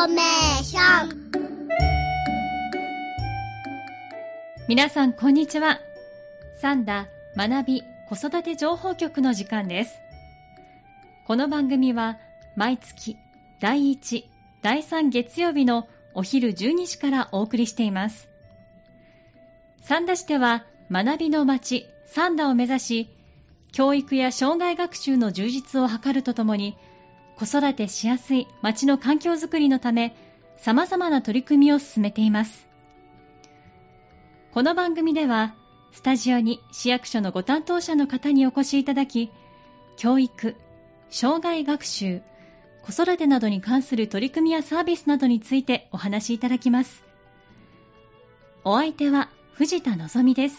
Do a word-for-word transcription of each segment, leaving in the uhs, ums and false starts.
ーメーション。 皆さんこんにちは。サンダ学び子育て情報局の時間です。この番組は毎月だいいち、だいさん月曜日のお昼じゅうにじからお送りしています。三田市では学びの街サンダを目指し、教育や障害学習の充実を図るとともに、子育てしやすい街の環境づくりのため、様々な取り組みを進めています。この番組では、スタジオに市役所のご担当者の方にお越しいただき、教育、障害学習、子育てなどに関する取り組みやサービスなどについてお話しいただきます。お相手は藤田のぞみです。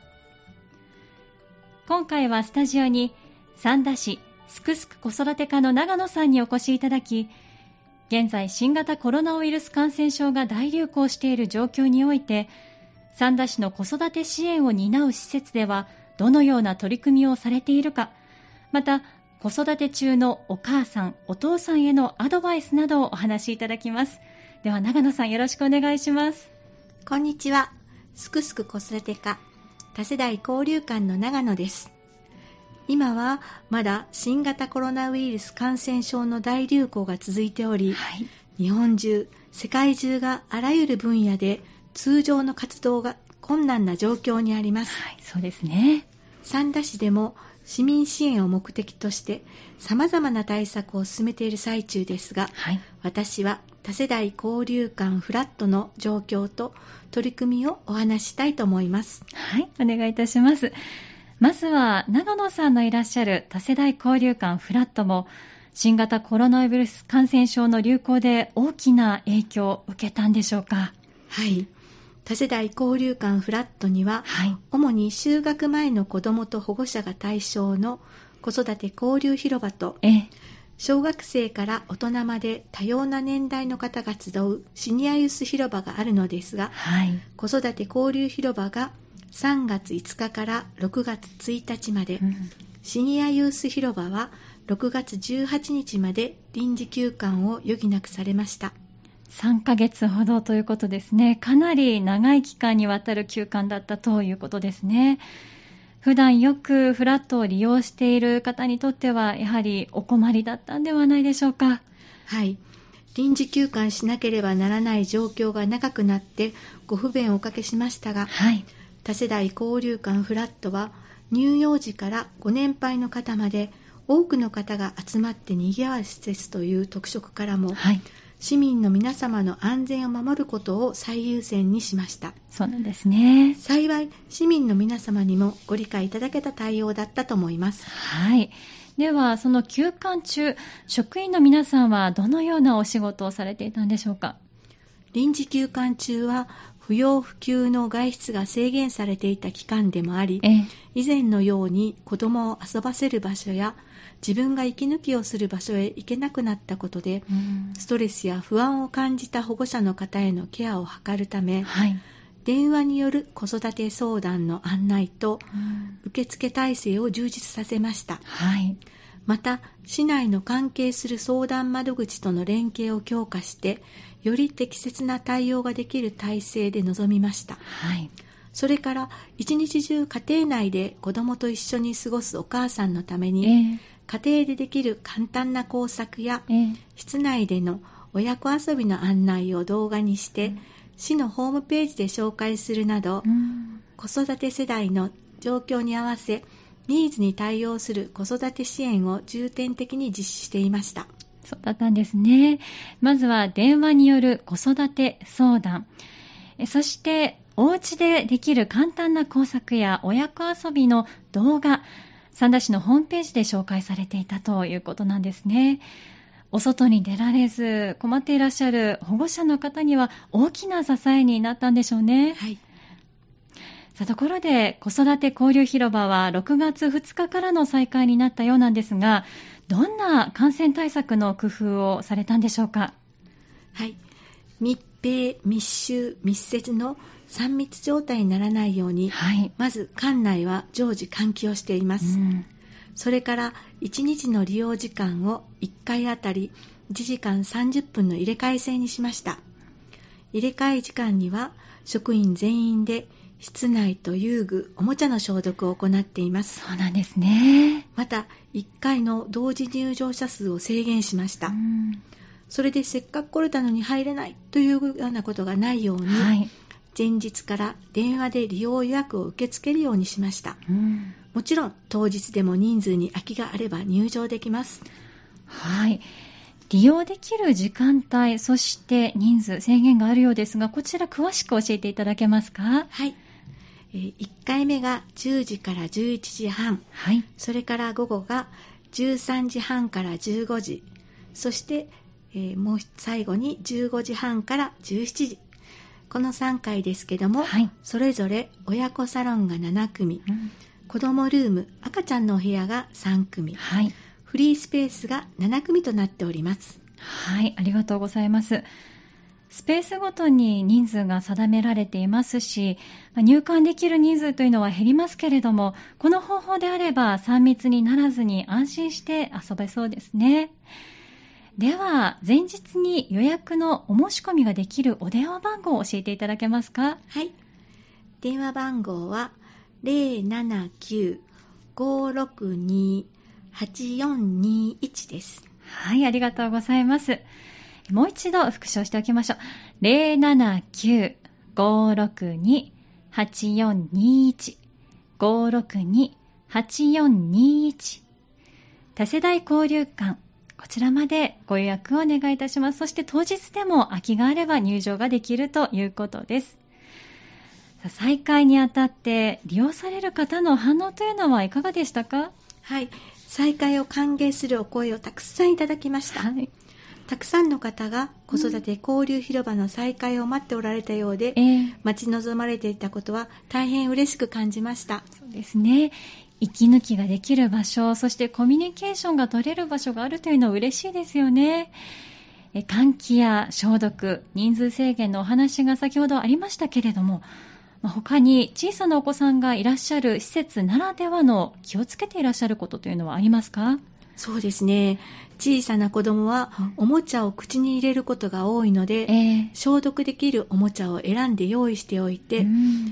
今回はスタジオに三田市すくすく子育て課の長野さんにお越しいただき、現在新型コロナウイルス感染症が大流行している状況において、三田市の子育て支援を担う施設ではどのような取り組みをされているか、また子育て中のお母さんお父さんへのアドバイスなどをお話しいただきます。では長野さん、よろしくお願いします。 こんにちは。すくすく子育て課多世代交流館の長野です。今はまだ新型コロナウイルス感染症の大流行が続いており、はい、日本中、世界中があらゆる分野で通常の活動が困難な状況にあります。 はい、そうですね。 三田市でも市民支援を目的として様々な対策を進めている最中ですが、はい、私は多世代交流館フラットの状況と取り組みをお話ししたいと思います。 はい、お願いいたします。まずは長野さんのいらっしゃる多世代交流館フラットも新型コロナウイルス感染症の流行で大きな影響を受けたんでしょうか？ はい、多世代交流館フラットには、はい、主に就学前の子どもと保護者が対象の子育て交流広場と、え小学生から大人まで多様な年代の方が集うシニアユース広場があるのですが、はい、子育て交流広場がさんがついつかからろくがつついたちまで、うん、シニアユース広場はろくがつじゅうはちにちまで臨時休館を余儀なくされました。 さんかげつほどということですね。かなり長い期間にわたる休館だったということですね。普段よくフラットを利用している方にとってはやはりお困りだったんではないでしょうか？ はい、臨時休館しなければならない状況が長くなってご不便をおかけしましたが、はい、多世代交流館フラットは乳幼児からご年配の方まで多くの方が集まって賑わう施設という特色からも、はい、市民の皆様の安全を守ることを最優先にしました。 そうなんですね。 幸い市民の皆様にもご理解いただけた対応だったと思います。 はい。ではその休館中、職員の皆さんはどのようなお仕事をされていたんでしょうか？ 臨時休館中は不要不急の外出が制限されていた期間でもあり、ええ、以前のように子供を遊ばせる場所や自分が息抜きをする場所へ行けなくなったことで、うん、ストレスや不安を感じた保護者の方へのケアを図るため、はい、電話による子育て相談の案内と、うん、受付体制を充実させました。はい、また市内の関係する相談窓口との連携を強化してより適切な対応ができる体制で臨みました。はい、それから一日中家庭内で子どもと一緒に過ごすお母さんのために、えー、家庭でできる簡単な工作や、えー、室内での親子遊びの案内を動画にして、うん、市のホームページで紹介するなど、うん、子育て世代の状況に合わせニーズに対応する子育て支援を重点的に実施していました。 そうだったんですね。まずは電話による子育て相談、そしてお家でできる簡単な工作や親子遊びの動画、三田市のホームページで紹介されていたということなんですね。お外に出られず困っていらっしゃる保護者の方には大きな支えになったんでしょうね。はい。さあ、ところで子育て交流広場はろくがつふつかからの再開になったようなんですが、どんな感染対策の工夫をされたんでしょうか？ はい、密閉、密集、密接のさん密状態にならないように、はい、まず館内は常時換気をしています。うん、それからいちにちの利用時間をいっかいあたりいちじかんさんじゅっぷんの入れ替え制にしました。入れ替え時間には職員全員で室内と遊具、おもちゃの消毒を行っています。 そうなんですね。 またいっかいの同時入場者数を制限しました。それでせっかく来れたのに入れないというようなことがないように、はい、前日から電話で利用予約を受け付けるようにしました。うん、もちろん当日でも人数に空きがあれば入場できます。 はい。利用できる時間帯、そして人数制限があるようですが、こちら詳しく教えていただけますか？ はい。えー、いっかいめがじゅうじからじゅういちじはん、はい、それから午後がじゅうさんじはんからじゅうごじ、そして、えー、もう最後にじゅうごじはんからじゅうしちじ、このさんかいですけども、はい、それぞれ親子サロンがななくみ、うん、子どもルーム、赤ちゃんのお部屋がさんくみ、はい、フリースペースがななくみとなっております。 はい、ありがとうございます。スペースごとに人数が定められていますし、入館できる人数というのは減りますけれども、この方法であればさん密にならずに安心して遊べそうですね。では、前日に予約のお申し込みができるお電話番号を教えていただけますか？ はい。電話番号は ゼロななきゅう ごーろくに はちよんにいち です。 はい、ありがとうございます。もう一度復唱しておきましょう。ゼロななきゅう ごーろくに はちよんにいち ごーろくに はちよんにいち、多世代交流館、こちらまでご予約をお願いいたします。そして当日でも空きがあれば入場ができるということです。再開にあたって利用される方の反応というのはいかがでしたか？ はい、再開を歓迎するお声をたくさんいただきました。はい、たくさんの方が子育て交流広場の再開を待っておられたようで、うん、待ち望まれていたことは大変嬉しく感じました。 そうですね。息抜きができる場所、そしてコミュニケーションが取れる場所があるというのは嬉しいですよね。え換気や消毒、人数制限のお話が先ほどありましたけれども、他に小さなお子さんがいらっしゃる施設ならではの気をつけていらっしゃることというのはありますか？ そうですね。小さな子供はおもちゃを口に入れることが多いので、えー、消毒できるおもちゃを選んで用意しておいて、うん、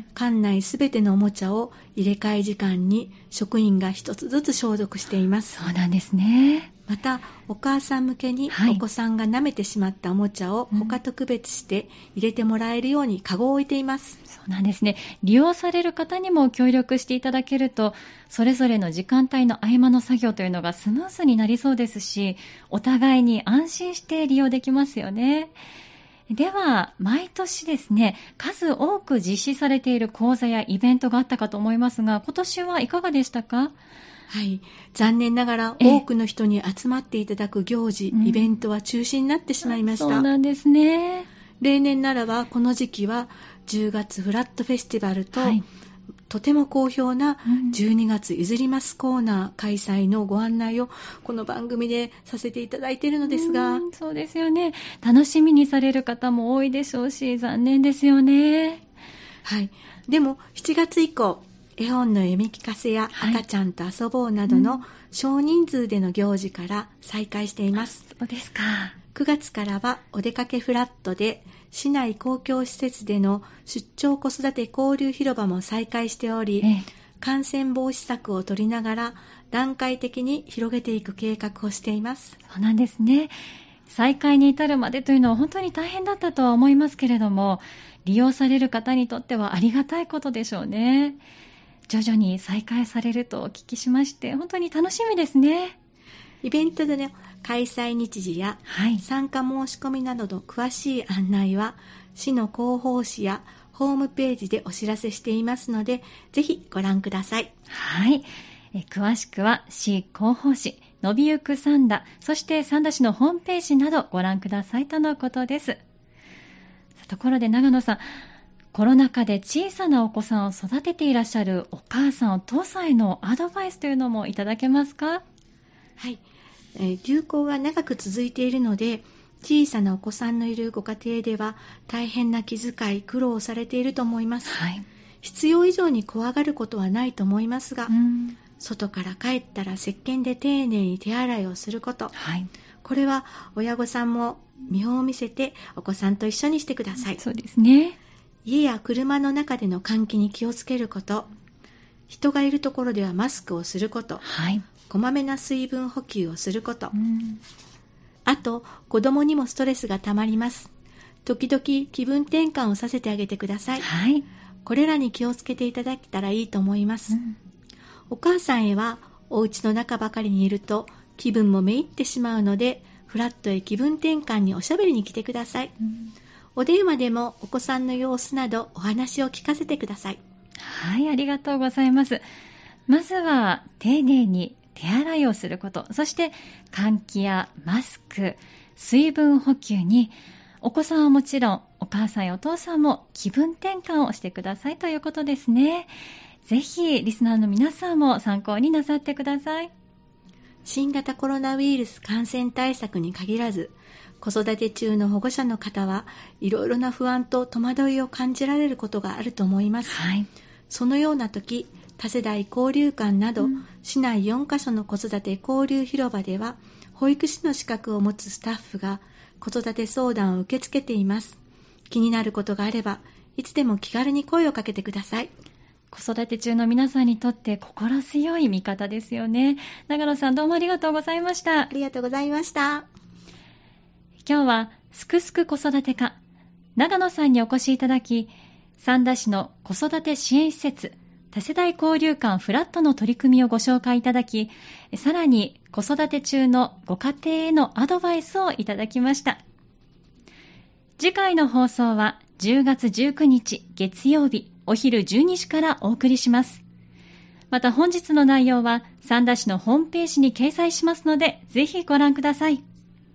館内すべてのおもちゃを入れ替え時間に職員が一つずつ消毒しています。 そうなんですね。 またお母さん向けにお子さんが舐めてしまったおもちゃを他と区別して入れてもらえるようにカゴを置いています。 そうなんですね。利用される方にも協力していただけると、それぞれの時間帯の合間の作業というのがスムーズになりそうですし、お互いに安心して利用できますよね。では毎年ですね、数多く実施されている講座やイベントがあったかと思いますが、今年はいかがでしたか？ はい、残念ながら多くの人に集まっていただく行事、イベントは中止になってしまいました。 そうなんですね。 例年ならばこの時期はじゅうがつフラットフェスティバルと、はい、とても好評なじゅうにがつ譲りますコーナー開催のご案内をこの番組でさせていただいているのですが、 うん、そうですよね。楽しみにされる方も多いでしょうし、残念ですよね。 はい、でもしちがつ以降、絵本の読み聞かせや赤ちゃんと遊ぼうなどの少人数での行事から再開しています。 そうですか。 くがつからはお出かけフラットで市内公共施設での出張子育て交流広場も再開しており、ええ、感染防止策を取りながら段階的に広げていく計画をしています。 そうなんですね。再開に至るまでというのは本当に大変だったとは思いますけれども、利用される方にとってはありがたいことでしょうね。徐々に再開されるとお聞きしまして、本当に楽しみですね。 イベントでの開催日時や参加申し込みなどの詳しい案内は、市の広報誌やホームページでお知らせしていますので、ぜひご覧ください。 はい。え詳しくは市広報誌、のびゆく三田、そして三田市のホームページなどご覧くださいとのことです。ところで長野さん、コロナ禍で小さなお子さんを育てていらっしゃるお母さん、お父さんへのアドバイスというのもいただけますか？ はい、えー、流行が長く続いているので、小さなお子さんのいるご家庭では大変な気遣い、苦労されていると思います。はい、必要以上に怖がることはないと思いますが、うん、外から帰ったら石鹸で丁寧に手洗いをすること、はい、 これは親御さんも見本を見せてお子さんと一緒にしてください。 そうですね。 家や車の中での換気に気をつけること、人がいるところではマスクをすること、 はい、 こまめな水分補給をすること、 うん、 あと子供にもストレスがたまります。時々気分転換をさせてあげてください。 はい、 これらに気をつけていただけたらいいと思います。うん、お母さんへはお家の中ばかりにいると気分もめいってしまうので、フラットへ気分転換におしゃべりに来てください。うん、お電話でもお子さんの様子などお話を聞かせてください。 はい、ありがとうございます。まずは丁寧に手洗いをすること、そして換気やマスク、水分補給にお子さんはもちろんお母さんやお父さんも気分転換をしてくださいということですね。ぜひリスナーの皆さんも参考になさってください。 新型コロナウイルス感染対策に限らず、子育て中の保護者の方はいろいろな不安と戸惑いを感じられることがあると思います。はい、そのような時、多世代交流館など、うん、市内よんカ所の子育て交流広場では保育士の資格を持つスタッフが子育て相談を受け付けています。気になることがあればいつでも気軽に声をかけてください。 子育て中の皆さんにとって心強い味方ですよね。長野さん、どうもありがとうございました。 ありがとうございました。 今日はすくすく子育て課長野さんにお越しいただき、三田市の子育て支援施設多世代交流館フラットの取り組みをご紹介いただき、さらに子育て中のご家庭へのアドバイスをいただきました。次回の放送はじゅうがつじゅうくにち月曜日お昼じゅうにじからお送りします。また本日の内容は三田市のホームページに掲載しますので、ぜひご覧ください。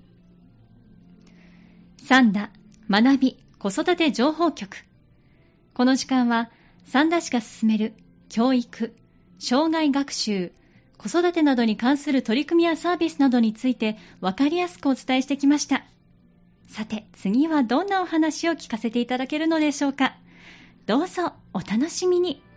三田学び子育て情報局。この時間は三田市が進める教育、障害学習、子育てなどに関する取り組みやサービスなどについて分かりやすくお伝えしてきました。さて、次はどんなお話を聞かせていただけるのでしょうか。どうぞお楽しみに。